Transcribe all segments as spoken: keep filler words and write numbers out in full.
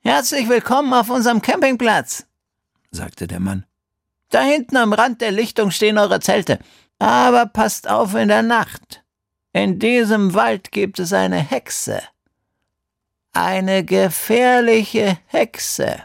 »Herzlich willkommen auf unserem Campingplatz«, sagte der Mann. »Da hinten am Rand der Lichtung stehen eure Zelte. Aber passt auf in der Nacht. In diesem Wald gibt es eine Hexe. Eine gefährliche Hexe.«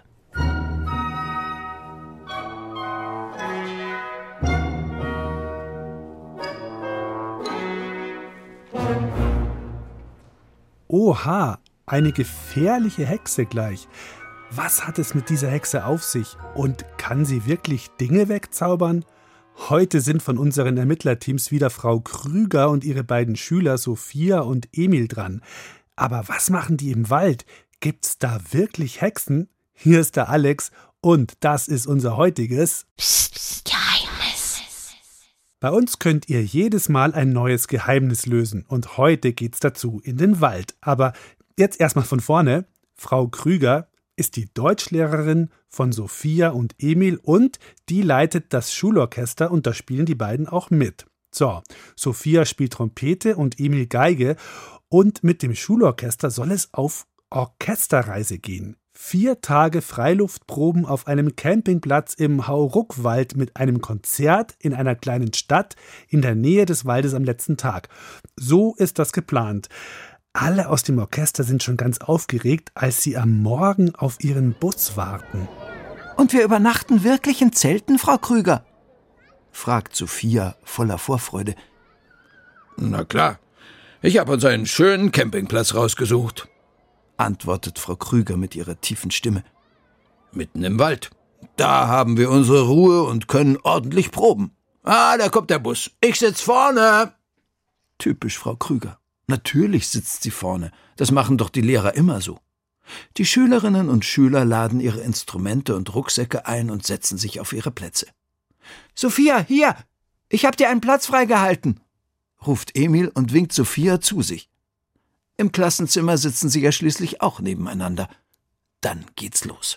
Oha, eine gefährliche Hexe gleich. Was hat es mit dieser Hexe auf sich? Und kann sie wirklich Dinge wegzaubern? Heute sind von unseren Ermittlerteams wieder Frau Krüger und ihre beiden Schüler Sophia und Emil dran. Aber was machen die im Wald? Gibt's da wirklich Hexen? Hier ist der Alex und das ist unser heutiges Psst, Psst, Geheimnis. Bei uns könnt ihr jedes Mal ein neues Geheimnis lösen und heute geht's dazu in den Wald. Aber jetzt erstmal von vorne. Frau Krüger ist die Deutschlehrerin von Sophia und Emil und die leitet das Schulorchester und da spielen die beiden auch mit. So, Sophia spielt Trompete und Emil Geige und mit dem Schulorchester soll es auf Orchesterreise gehen. Vier Tage Freiluftproben auf einem Campingplatz im Hauruckwald mit einem Konzert in einer kleinen Stadt in der Nähe des Waldes am letzten Tag. So ist das geplant. Alle aus dem Orchester sind schon ganz aufgeregt, als sie am Morgen auf ihren Bus warten. »Und wir übernachten wirklich in Zelten, Frau Krüger?« fragt Sophia voller Vorfreude. »Na klar, ich habe uns einen schönen Campingplatz rausgesucht«, antwortet Frau Krüger mit ihrer tiefen Stimme. »Mitten im Wald. Da haben wir unsere Ruhe und können ordentlich proben. Ah, da kommt der Bus. Ich sitz vorne.« Typisch Frau Krüger. Natürlich sitzt sie vorne. Das machen doch die Lehrer immer so. Die Schülerinnen und Schüler laden ihre Instrumente und Rucksäcke ein und setzen sich auf ihre Plätze. »Sophia, hier! Ich hab dir einen Platz freigehalten«, ruft Emil und winkt Sophia zu sich. Im Klassenzimmer sitzen sie ja schließlich auch nebeneinander. Dann geht's los.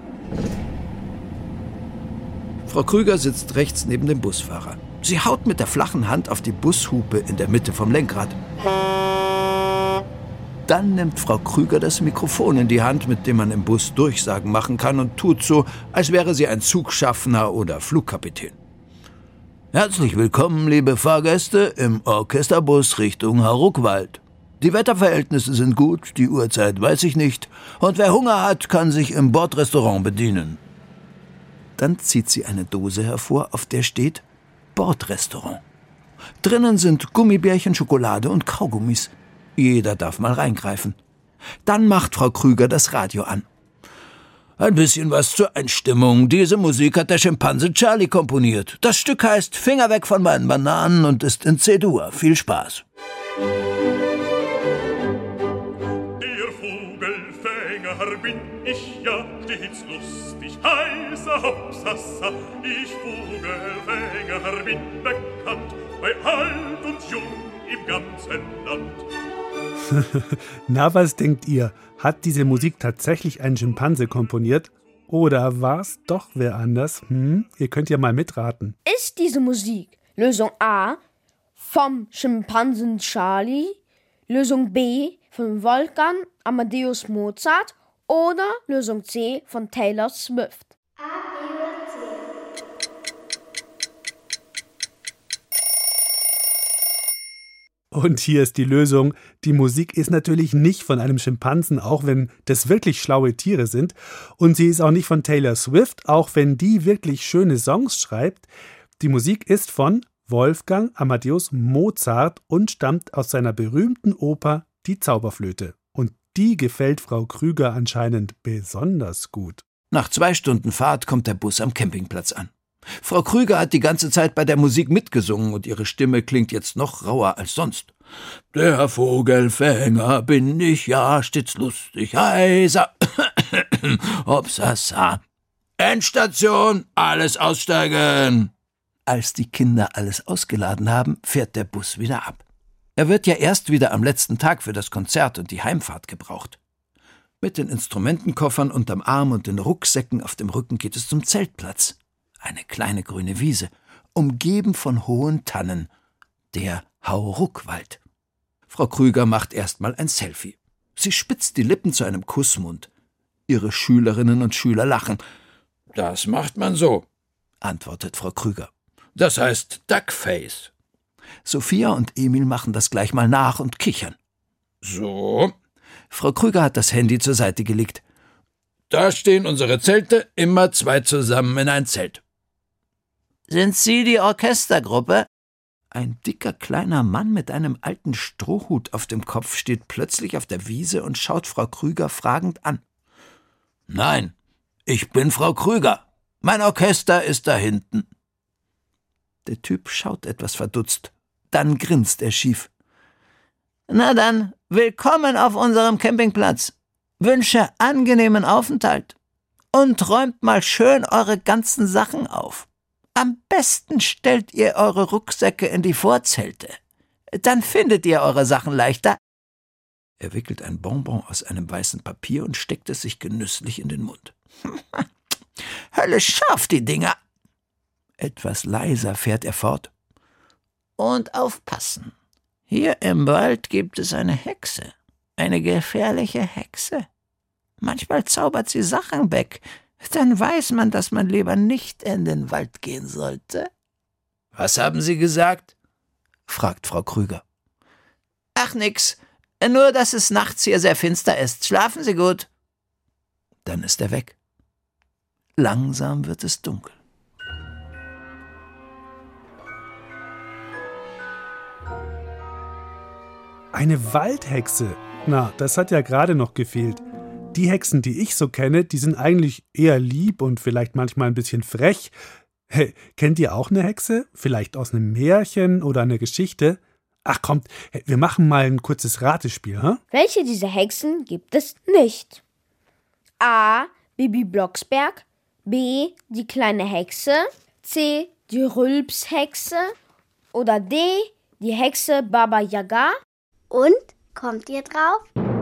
Frau Krüger sitzt rechts neben dem Busfahrer. Sie haut mit der flachen Hand auf die Bushupe in der Mitte vom Lenkrad. Dann nimmt Frau Krüger das Mikrofon in die Hand, mit dem man im Bus Durchsagen machen kann und tut so, als wäre sie ein Zugschaffner oder Flugkapitän. »Herzlich willkommen, liebe Fahrgäste, im Orchesterbus Richtung Hauruckwald. Die Wetterverhältnisse sind gut, die Uhrzeit weiß ich nicht, und wer Hunger hat, kann sich im Bordrestaurant bedienen.« Dann zieht sie eine Dose hervor, auf der steht Bordrestaurant. Drinnen sind Gummibärchen, Schokolade und Kaugummis. Jeder darf mal reingreifen. Dann macht Frau Krüger das Radio an. »Ein bisschen was zur Einstimmung. Diese Musik hat der Schimpanse Charlie komponiert. Das Stück heißt »Finger weg von meinen Bananen« und ist in C-Dur. Viel Spaß.« Der Vogelfänger bin ich ja stets lustig, heißer Hopsassa. Ich Vogelfänger bin bekannt, bei alt und jung im ganzen Land. Na, was denkt ihr? Hat diese Musik tatsächlich ein Schimpanse komponiert? Oder war's doch wer anders? Hm? Ihr könnt ja mal mitraten. Ist diese Musik Lösung A vom Schimpansen Charlie, Lösung B von Wolfgang Amadeus Mozart oder Lösung C von Taylor Swift? Und hier ist die Lösung. Die Musik ist natürlich nicht von einem Schimpansen, auch wenn das wirklich schlaue Tiere sind. Und sie ist auch nicht von Taylor Swift, auch wenn die wirklich schöne Songs schreibt. Die Musik ist von Wolfgang Amadeus Mozart und stammt aus seiner berühmten Oper Die Zauberflöte. Und die gefällt Frau Krüger anscheinend besonders gut. Nach zwei Stunden Fahrt kommt der Bus am Campingplatz an. Frau Krüger hat die ganze Zeit bei der Musik mitgesungen und ihre Stimme klingt jetzt noch rauer als sonst. Der Vogelfänger bin ich, ja, stets lustig, heiser, hopsasa. Endstation, alles aussteigen. Als die Kinder alles ausgeladen haben, fährt der Bus wieder ab. Er wird ja erst wieder am letzten Tag für das Konzert und die Heimfahrt gebraucht. Mit den Instrumentenkoffern unterm Arm und den Rucksäcken auf dem Rücken geht es zum Zeltplatz. Eine kleine grüne Wiese, umgeben von hohen Tannen. Der Hauruckwald. Frau Krüger macht erstmal ein Selfie. Sie spitzt die Lippen zu einem Kussmund. Ihre Schülerinnen und Schüler lachen. Das macht man so, antwortet Frau Krüger. Das heißt Duckface. Sophia und Emil machen das gleich mal nach und kichern. So. Frau Krüger hat das Handy zur Seite gelegt. Da stehen unsere Zelte, immer zwei zusammen in ein Zelt. Sind Sie die Orchestergruppe? Ein dicker kleiner Mann mit einem alten Strohhut auf dem Kopf steht plötzlich auf der Wiese und schaut Frau Krüger fragend an. Nein, ich bin Frau Krüger. Mein Orchester ist da hinten. Der Typ schaut etwas verdutzt. Dann grinst er schief. Na dann, willkommen auf unserem Campingplatz. Wünsche angenehmen Aufenthalt. Und räumt mal schön eure ganzen Sachen auf. Am besten stellt ihr eure Rucksäcke in die Vorzelte. Dann findet ihr eure Sachen leichter. Er wickelt ein Bonbon aus einem weißen Papier und steckt es sich genüsslich in den Mund. Hölle scharf, die Dinger. Etwas leiser fährt er fort. Und aufpassen. Hier im Wald gibt es eine Hexe. Eine gefährliche Hexe. Manchmal zaubert sie Sachen weg. Dann weiß man, dass man lieber nicht in den Wald gehen sollte. Was haben Sie gesagt? Fragt Frau Krüger. Ach nix, nur dass es nachts hier sehr finster ist. Schlafen Sie gut. Dann ist er weg. Langsam wird es dunkel. Eine Waldhexe? Na, das hat ja gerade noch gefehlt. Die Hexen, die ich so kenne, die sind eigentlich eher lieb und vielleicht manchmal ein bisschen frech. Hey, kennt ihr auch eine Hexe? Vielleicht aus einem Märchen oder einer Geschichte? Ach kommt, wir machen mal ein kurzes Ratespiel, hm? Welche dieser Hexen gibt es nicht? A. Bibi Blocksberg, B. Die kleine Hexe, C. Die Rülpshexe oder D. Die Hexe Baba Yaga? Und? Kommt ihr drauf?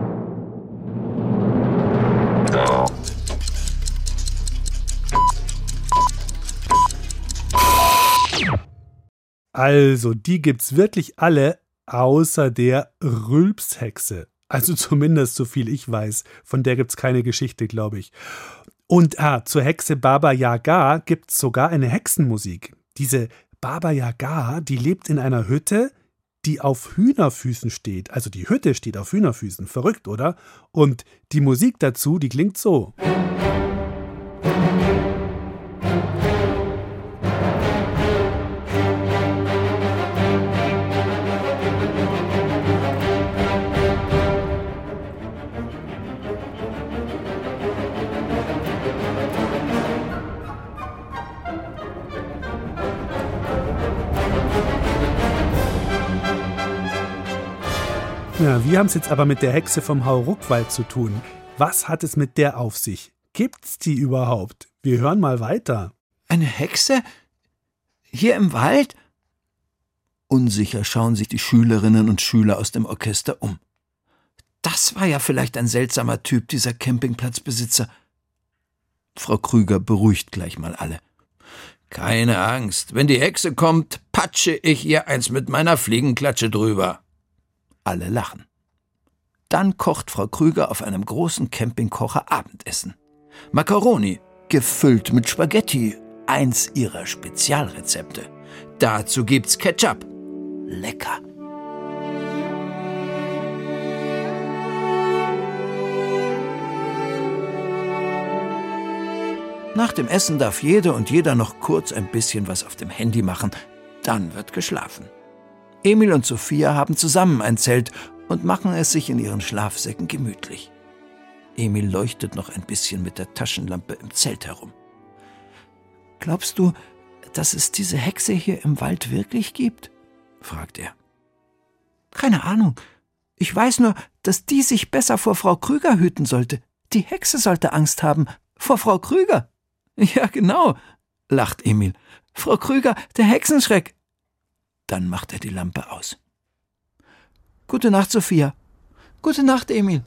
Also, die gibt's wirklich alle, außer der Rülpshexe. Also zumindest so viel ich weiß. Von der gibt's keine Geschichte, glaube ich. Und ah, zur Hexe Baba Yaga gibt's sogar eine Hexenmusik. Diese Baba Yaga, die lebt in einer Hütte, die auf Hühnerfüßen steht. Also die Hütte steht auf Hühnerfüßen. Verrückt, oder? Und die Musik dazu, die klingt so. Ja, wir haben es jetzt aber mit der Hexe vom Hauruckwald zu tun. Was hat es mit der auf sich? Gibt's die überhaupt? Wir hören mal weiter. Eine Hexe? Hier im Wald? Unsicher schauen sich die Schülerinnen und Schüler aus dem Orchester um. Das war ja vielleicht ein seltsamer Typ, dieser Campingplatzbesitzer. Frau Krüger beruhigt gleich mal alle. Keine Angst, wenn die Hexe kommt, patsche ich ihr eins mit meiner Fliegenklatsche drüber. Alle lachen. Dann kocht Frau Krüger auf einem großen Campingkocher Abendessen. Macaroni, gefüllt mit Spaghetti, eins ihrer Spezialrezepte. Dazu gibt's Ketchup. Lecker. Nach dem Essen darf jede und jeder noch kurz ein bisschen was auf dem Handy machen. Dann wird geschlafen. Emil und Sophia haben zusammen ein Zelt und machen es sich in ihren Schlafsäcken gemütlich. Emil leuchtet noch ein bisschen mit der Taschenlampe im Zelt herum. »Glaubst du, dass es diese Hexe hier im Wald wirklich gibt?« fragt er. »Keine Ahnung. Ich weiß nur, dass die sich besser vor Frau Krüger hüten sollte. Die Hexe sollte Angst haben. Vor Frau Krüger.« »Ja, genau«, lacht Emil. »Frau Krüger, der Hexenschreck.« Dann macht er die Lampe aus. »Gute Nacht, Sophia. Gute Nacht, Emil.«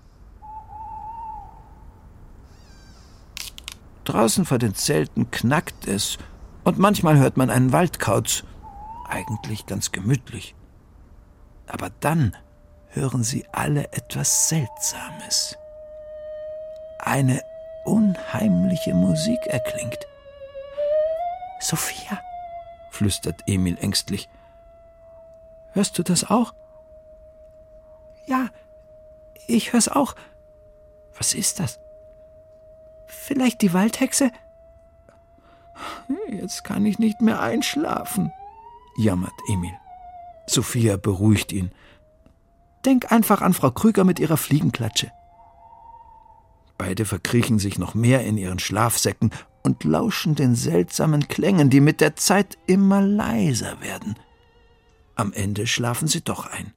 Draußen vor den Zelten knackt es und manchmal hört man einen Waldkauz. Eigentlich ganz gemütlich. Aber dann hören sie alle etwas Seltsames. Eine unheimliche Musik erklingt. »Sophia«, flüstert Emil ängstlich. »Hörst du das auch?« »Ja, ich hör's auch. Was ist das? Vielleicht die Waldhexe?« »Jetzt kann ich nicht mehr einschlafen«, jammert Emil. Sophia beruhigt ihn. »Denk einfach an Frau Krüger mit ihrer Fliegenklatsche.« Beide verkriechen sich noch mehr in ihren Schlafsäcken und lauschen den seltsamen Klängen, die mit der Zeit immer leiser werden. Am Ende schlafen sie doch ein.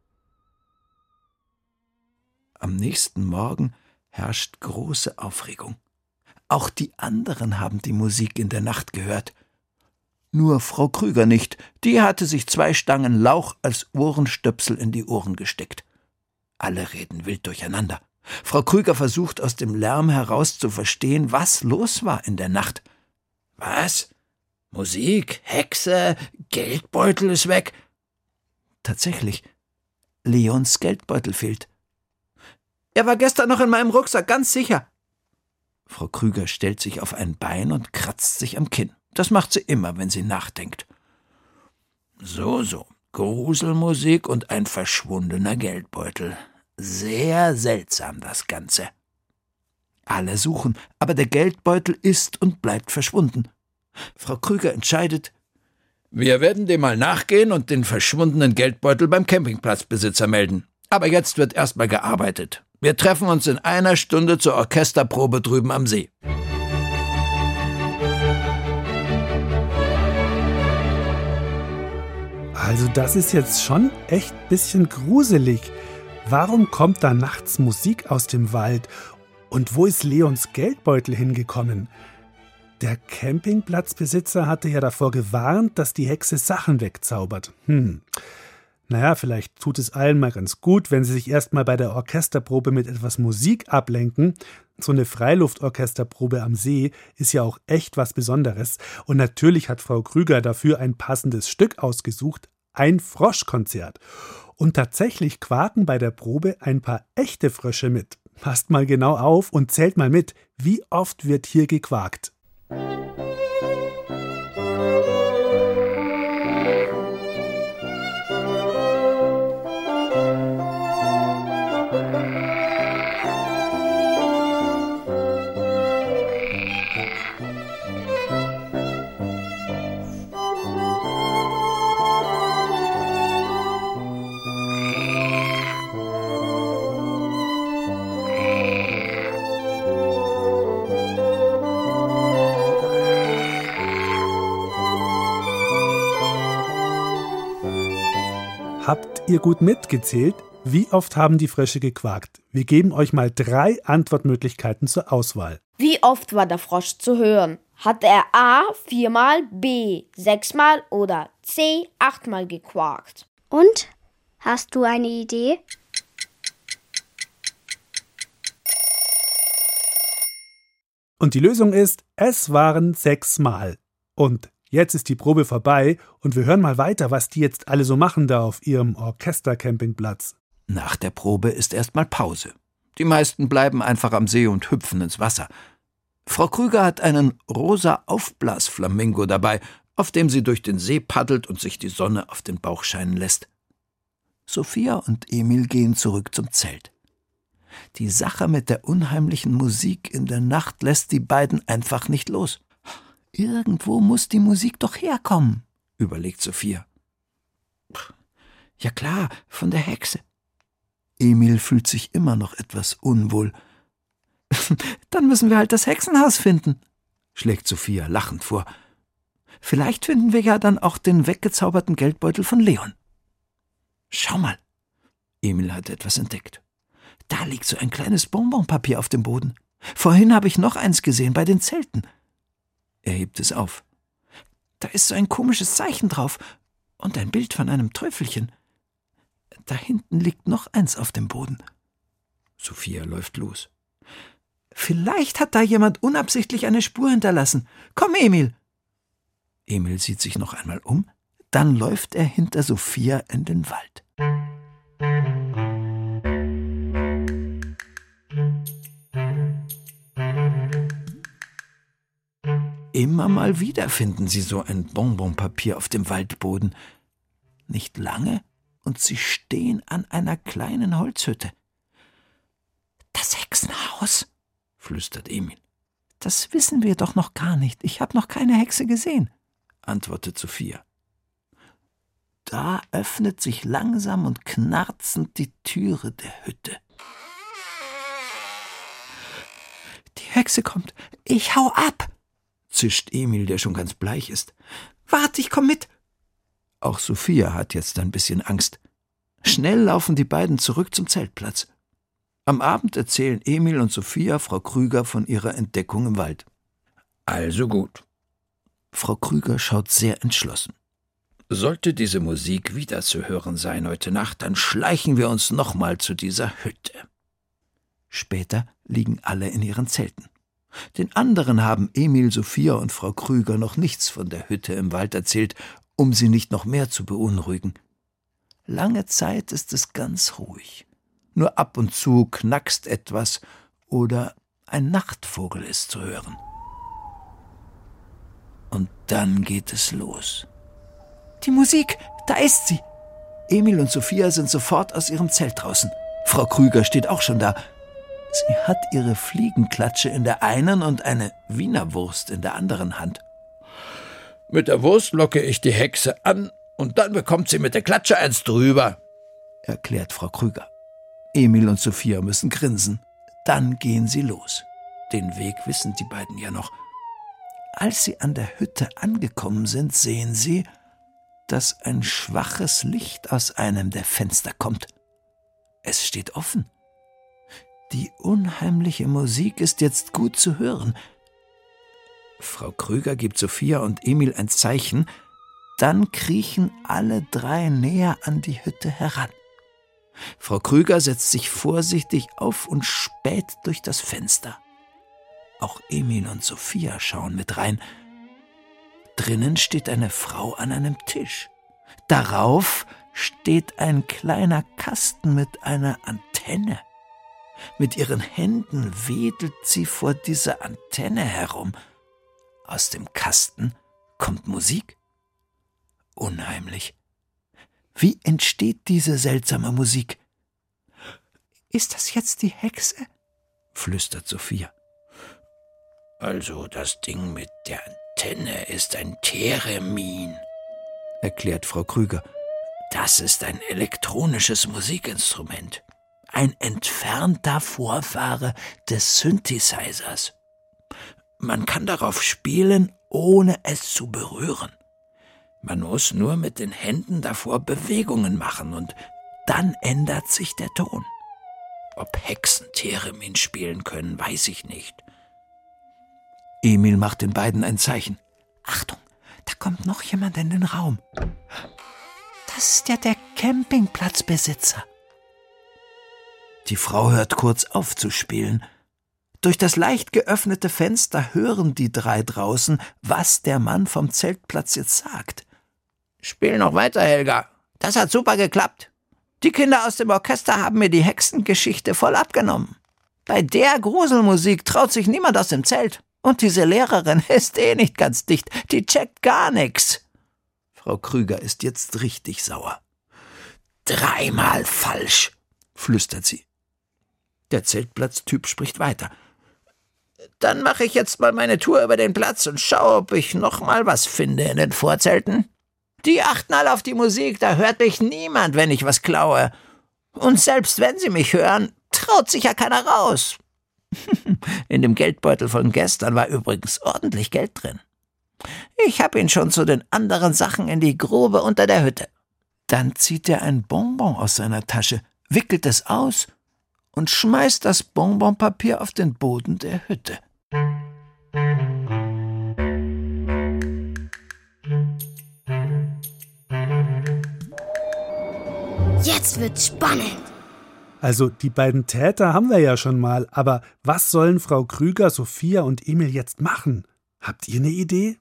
Am nächsten Morgen herrscht große Aufregung. Auch die anderen haben die Musik in der Nacht gehört. Nur Frau Krüger nicht, die hatte sich zwei Stangen Lauch als Ohrenstöpsel in die Ohren gesteckt. Alle reden wild durcheinander. Frau Krüger versucht aus dem Lärm heraus zu verstehen, was los war in der Nacht. »Was? Musik? Hexe? Geldbeutel ist weg?« Tatsächlich, Leons Geldbeutel fehlt. »Er war gestern noch in meinem Rucksack, ganz sicher.« Frau Krüger stellt sich auf ein Bein und kratzt sich am Kinn. Das macht sie immer, wenn sie nachdenkt. So, so, Gruselmusik und ein verschwundener Geldbeutel. Sehr seltsam, das Ganze. Alle suchen, aber der Geldbeutel ist und bleibt verschwunden. Frau Krüger entscheidet: Wir werden dem mal nachgehen und den verschwundenen Geldbeutel beim Campingplatzbesitzer melden. Aber jetzt wird erstmal gearbeitet. Wir treffen uns in einer Stunde zur Orchesterprobe drüben am See. Also das ist jetzt schon echt ein bisschen gruselig. Warum kommt da nachts Musik aus dem Wald? Und wo ist Leons Geldbeutel hingekommen? Der Campingplatzbesitzer hatte ja davor gewarnt, dass die Hexe Sachen wegzaubert. Hm. Naja, vielleicht tut es allen mal ganz gut, wenn sie sich erstmal bei der Orchesterprobe mit etwas Musik ablenken. So eine Freiluftorchesterprobe am See ist ja auch echt was Besonderes. Und natürlich hat Frau Krüger dafür ein passendes Stück ausgesucht, ein Froschkonzert. Und tatsächlich quaken bei der Probe ein paar echte Frösche mit. Passt mal genau auf und zählt mal mit, wie oft wird hier gequakt. Habt ihr gut mitgezählt? Wie oft haben die Frösche gequakt? Wir geben euch mal drei Antwortmöglichkeiten zur Auswahl. Wie oft war der Frosch zu hören? Hat er A. viermal, B. sechsmal oder C. achtmal gequakt? Und? Hast du eine Idee? Und die Lösung ist, es waren sechsmal. Und jetzt ist die Probe vorbei und wir hören mal weiter, was die jetzt alle so machen da auf ihrem Orchestercampingplatz. Nach der Probe ist erstmal Pause. Die meisten bleiben einfach am See und hüpfen ins Wasser. Frau Krüger hat einen rosa Aufblasflamingo dabei, auf dem sie durch den See paddelt und sich die Sonne auf den Bauch scheinen lässt. Sophia und Emil gehen zurück zum Zelt. Die Sache mit der unheimlichen Musik in der Nacht lässt die beiden einfach nicht los. »Irgendwo muss die Musik doch herkommen«, überlegt Sophia. »Ja klar, von der Hexe.« Emil fühlt sich immer noch etwas unwohl. »Dann müssen wir halt das Hexenhaus finden«, schlägt Sophia lachend vor. »Vielleicht finden wir ja dann auch den weggezauberten Geldbeutel von Leon.« »Schau mal«, Emil hat etwas entdeckt. »Da liegt so ein kleines Bonbonpapier auf dem Boden. Vorhin habe ich noch eins gesehen bei den Zelten.« Er hebt es auf. Da ist so ein komisches Zeichen drauf und ein Bild von einem Teufelchen. Da hinten liegt noch eins auf dem Boden. Sophia läuft los. Vielleicht hat da jemand unabsichtlich eine Spur hinterlassen. Komm, Emil! Emil sieht sich noch einmal um, dann läuft er hinter Sophia in den Wald. Immer mal wieder finden sie so ein Bonbonpapier auf dem Waldboden. Nicht lange, und sie stehen an einer kleinen Holzhütte. »Das Hexenhaus«, flüstert Emil. »Das wissen wir doch noch gar nicht. Ich habe noch keine Hexe gesehen«, antwortet Sophia. Da öffnet sich langsam und knarzend die Türe der Hütte. »Die Hexe kommt. Ich hau ab«, zischt Emil, der schon ganz bleich ist. »Warte, ich komm mit.« Auch Sophia hat jetzt ein bisschen Angst. Schnell laufen die beiden zurück zum Zeltplatz. Am Abend erzählen Emil und Sophia Frau Krüger von ihrer Entdeckung im Wald. Also gut. Frau Krüger schaut sehr entschlossen. Sollte diese Musik wieder zu hören sein heute Nacht, dann schleichen wir uns nochmal zu dieser Hütte. Später liegen alle in ihren Zelten. Den anderen haben Emil, Sophia und Frau Krüger noch nichts von der Hütte im Wald erzählt, um sie nicht noch mehr zu beunruhigen. Lange Zeit ist es ganz ruhig. Nur ab und zu knackst etwas oder ein Nachtvogel ist zu hören. Und dann geht es los. Die Musik, da ist sie! Emil und Sophia sind sofort aus ihrem Zelt draußen. Frau Krüger steht auch schon da. Sie hat ihre Fliegenklatsche in der einen und eine Wienerwurst in der anderen Hand. Mit der Wurst locke ich die Hexe an und dann bekommt sie mit der Klatsche eins drüber, erklärt Frau Krüger. Emil und Sophia müssen grinsen. Dann gehen sie los. Den Weg wissen die beiden ja noch. Als sie an der Hütte angekommen sind, sehen sie, dass ein schwaches Licht aus einem der Fenster kommt. Es steht offen. Die unheimliche Musik ist jetzt gut zu hören. Frau Krüger gibt Sophia und Emil ein Zeichen, dann kriechen alle drei näher an die Hütte heran. Frau Krüger setzt sich vorsichtig auf und späht durch das Fenster. Auch Emil und Sophia schauen mit rein. Drinnen steht eine Frau an einem Tisch. Darauf steht ein kleiner Kasten mit einer Antenne. Mit ihren Händen wedelt sie vor dieser Antenne herum. Aus dem Kasten kommt Musik. Unheimlich. Wie entsteht diese seltsame Musik? »Ist das jetzt die Hexe?« flüstert Sophia. Also das Ding mit der Antenne ist ein Theremin, erklärt Frau Krüger. Das ist ein elektronisches Musikinstrument. Ein entfernter Vorfahre des Synthesizers. Man kann darauf spielen, ohne es zu berühren. Man muss nur mit den Händen davor Bewegungen machen und dann ändert sich der Ton. Ob Hexen Theremin spielen können, weiß ich nicht. Emil macht den beiden ein Zeichen. »Achtung, da kommt noch jemand in den Raum. Das ist ja der Campingplatzbesitzer.« Die Frau hört kurz auf zu spielen. Durch das leicht geöffnete Fenster hören die drei draußen, was der Mann vom Zeltplatz jetzt sagt. »Spiel noch weiter, Helga. Das hat super geklappt. Die Kinder aus dem Orchester haben mir die Hexengeschichte voll abgenommen. Bei der Gruselmusik traut sich niemand aus dem Zelt. Und diese Lehrerin ist eh nicht ganz dicht. Die checkt gar nichts.« Frau Krüger ist jetzt richtig sauer. »Dreimal falsch«, flüstert sie. Der Zeltplatztyp spricht weiter. »Dann mache ich jetzt mal meine Tour über den Platz und schaue, ob ich noch mal was finde in den Vorzelten. Die achten alle auf die Musik, da hört mich niemand, wenn ich was klaue. Und selbst wenn sie mich hören, traut sich ja keiner raus. In dem Geldbeutel von gestern war übrigens ordentlich Geld drin. Ich habe ihn schon zu den anderen Sachen in die Grube unter der Hütte.« Dann zieht er ein Bonbon aus seiner Tasche, wickelt es aus und schmeißt das Bonbonpapier auf den Boden der Hütte. Jetzt wird's spannend. Also die beiden Täter haben wir ja schon mal, aber was sollen Frau Krüger, Sophia und Emil jetzt machen? Habt ihr eine Idee?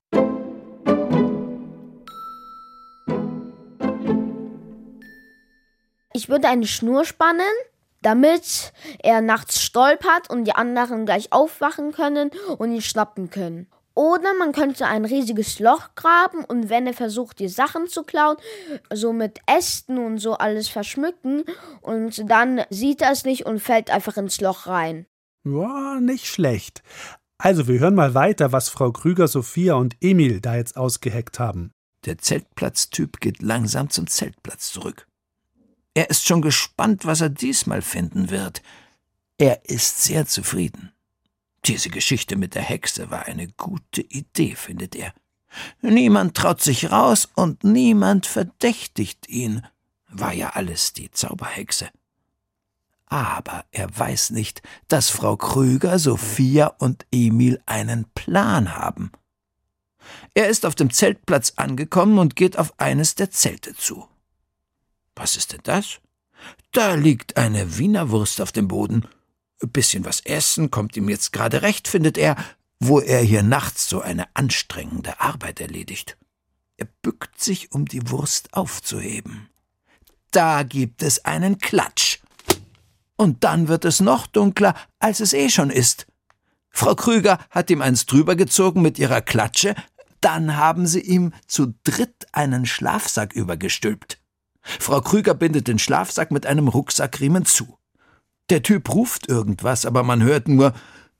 Ich würde eine Schnur spannen, damit er nachts stolpert und die anderen gleich aufwachen können und ihn schnappen können. Oder man könnte ein riesiges Loch graben und wenn er versucht, die Sachen zu klauen, so mit Ästen und so alles verschmücken und dann sieht er es nicht und fällt einfach ins Loch rein. Ja, nicht schlecht. Also wir hören mal weiter, was Frau Krüger, Sophia und Emil da jetzt ausgeheckt haben. Der Zeltplatztyp geht langsam zum Zeltplatz zurück. Er ist schon gespannt, was er diesmal finden wird. Er ist sehr zufrieden. Diese Geschichte mit der Hexe war eine gute Idee, findet er. Niemand traut sich raus und niemand verdächtigt ihn. War ja alles die Zauberhexe. Aber er weiß nicht, dass Frau Krüger, Sophia und Emil einen Plan haben. Er ist auf dem Zeltplatz angekommen und geht auf eines der Zelte zu. Was ist denn das? Da liegt eine Wienerwurst auf dem Boden. Ein bisschen was essen kommt ihm jetzt gerade recht, findet er, wo er hier nachts so eine anstrengende Arbeit erledigt. Er bückt sich, um die Wurst aufzuheben. Da gibt es einen Klatsch. Und dann wird es noch dunkler, als es eh schon ist. Frau Krüger hat ihm eins drüber gezogen mit ihrer Klatsche, dann haben sie ihm zu dritt einen Schlafsack übergestülpt. Frau Krüger bindet den Schlafsack mit einem Rucksackriemen zu. Der Typ ruft irgendwas, aber man hört nur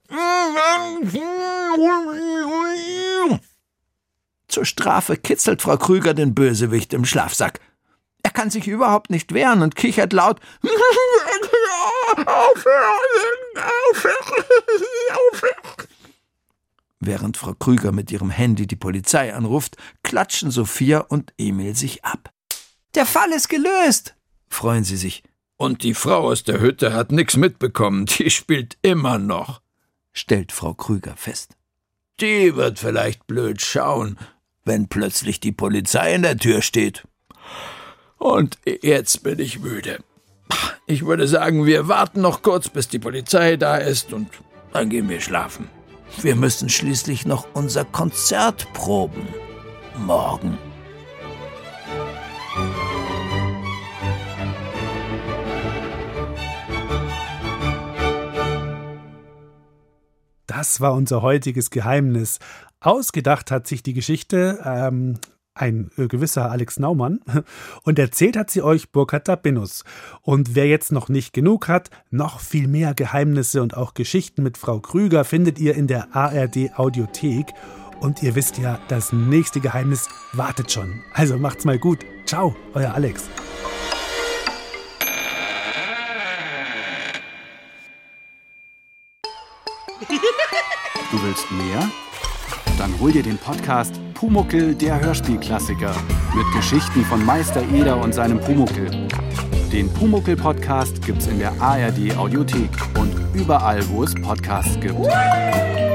Zur Strafe kitzelt Frau Krüger den Bösewicht im Schlafsack. Er kann sich überhaupt nicht wehren und kichert laut Während Frau Krüger mit ihrem Handy die Polizei anruft, klatschen Sophia und Emil sich ab. »Der Fall ist gelöst«, freuen sie sich. »Und die Frau aus der Hütte hat nichts mitbekommen, die spielt immer noch«, stellt Frau Krüger fest. »Die wird vielleicht blöd schauen, wenn plötzlich die Polizei in der Tür steht. Und jetzt bin ich müde. Ich würde sagen, wir warten noch kurz, bis die Polizei da ist und dann gehen wir schlafen. Wir müssen schließlich noch unser Konzert proben. Morgen.« Das war unser heutiges Geheimnis. Ausgedacht hat sich die Geschichte ähm, ein äh, gewisser Alex Naumann und erzählt hat sie euch Burkhard Dabinus. Und wer jetzt noch nicht genug hat, noch viel mehr Geheimnisse und auch Geschichten mit Frau Krüger findet ihr in der A R D Audiothek. Und ihr wisst ja, das nächste Geheimnis wartet schon. Also macht's mal gut. Ciao, euer Alex. Du willst mehr? Dann hol dir den Podcast Pumuckl, der Hörspielklassiker. Mit Geschichten von Meister Eder und seinem Pumuckl. Den Pumuckl-Podcast gibt's in der A R D Audiothek und überall, wo es Podcasts gibt.